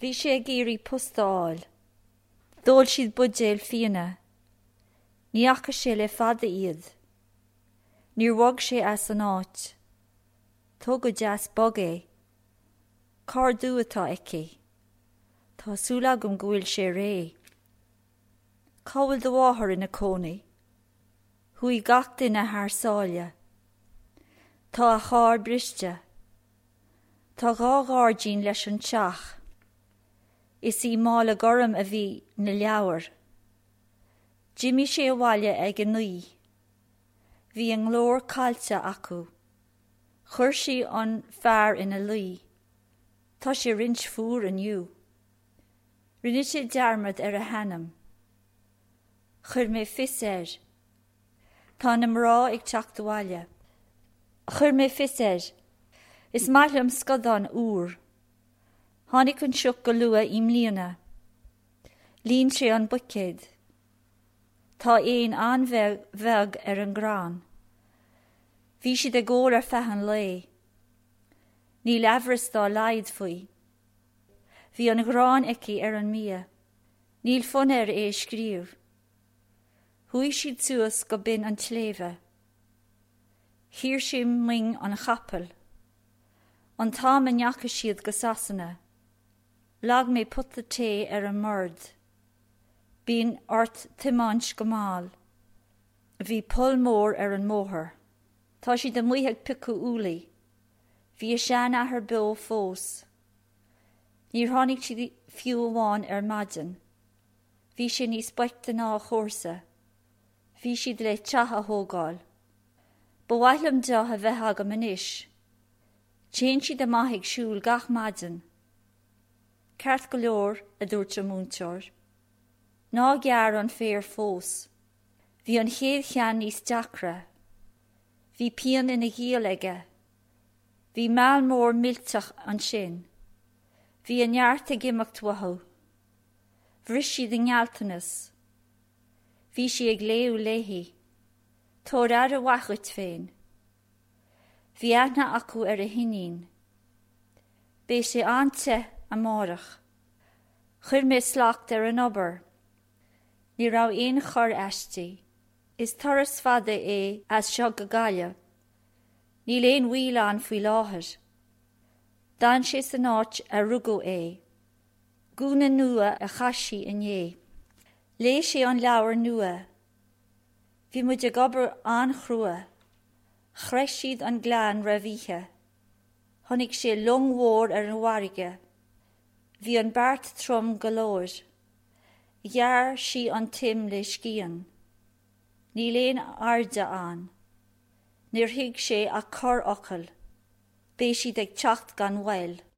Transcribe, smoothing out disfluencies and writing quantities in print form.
Bhí sé géirí postáil. Dóil siad budéil fianna. Ní acha sé le fada iad. Níor wog sé as an áit. Tó go deas bog é. Cár dúatá eici. Tá súlagam go bhfuil sé ré. Cábhfuil do bháthar ina cónaí. Thuí gach duine thar Tá a chár briste. Tá gá gárdín leis an teach. Is í mála goram a bhí na leabhar. Jimmy sé bhaile ag an nuí. Bhí an glór cailte acu. Chur sí an fear ina luí. Tá sé rint fuair aniu. Rinne sé dearmad ar a hanam. Chur mé fios air. Tá na mrá ag teach do bhaile. Chur mé fios air. Is maithlim scadán úr. Tháinig an seoch go lua imlíana. Lín sé an bucéid. Tá éon anmheg ar an grán. Bhí siad a ggóir ar feathan lé. Ní leabhras dá laid faoi. Bhí an grán eici ar an mia. Níl fonair é scríomh. Thuaigh siad suas go bin an tléimhe. Thír sé ming an chapel. An tám a neacha siad go sasanna. Lag mé putta té ar an mord. Bín ort timáins go máil. Bhí pol mór ar an móthar. Tá si de muotheag picu úlaí. Bhí a sean ahar beó fós. Níor tháinig si fiú amháin ar maidin. Bhí sé níos buicta ná chórsa. Bhí siad le teatha thógáil. Ba bhaithlim de a bheith aga manis. Téann siad amach ag siúil gach maidin. Ceart go leor a dúirt a múnteoir. Ná gear an fér fós. Bhí an chéad chean níos deacra. Bhí pian ina ghial aige. Bhí meall mór milteach an sin. Bhí an neart ag imeacht wathu. Bhris siad in ngealtanas. Bhí si ag léú léhí. Tóir ar a wachut féin. Bhí aithne acu ar a hinín. Bé sé ante a mórach. Chur mé slacht ar an obair. Ní rá aon chur eistí. Is toras fada é as seo go gaile. Ní léon huileán faoi láthair. Dan sé san áit a rugó é. Gúna nua a chaisí inné. Lé sé an leabhar nua. Bhí muid ag obair an-chrua. Chreis siad an glean ra bhíthe. Honnig sé longmhór ar an warige. Bhí an bart trom golóir. Ghear si an tim le scían. Ní léon arda an. Níor thuig sé a chur ocail. Bé siad ag teacht gan bhfuil.